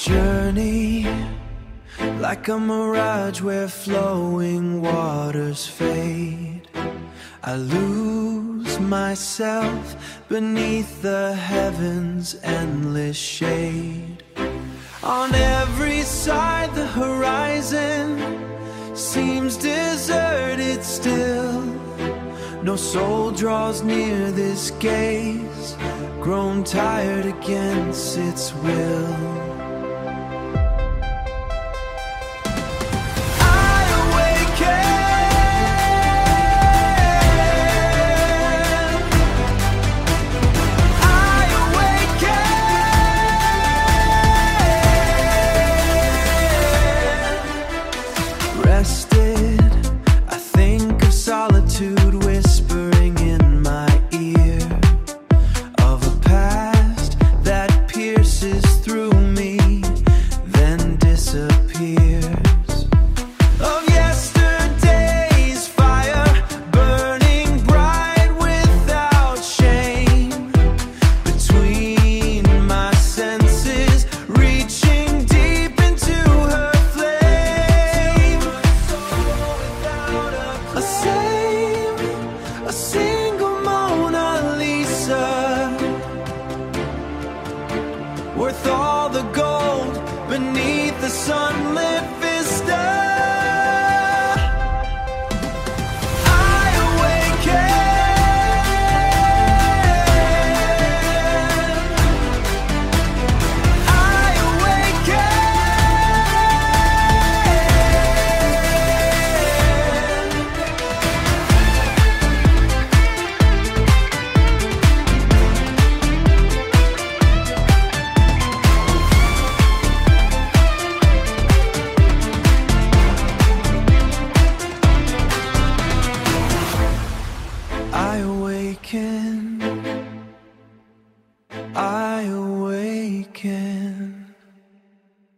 journey, like a mirage where flowing waters fade. I lose myself beneath the heavens' endless shade. On every side the horizon seems deserted still. No soul draws near this gaze, grown tired against its will. Worth all the gold beneath the sunlit vista. I awaken.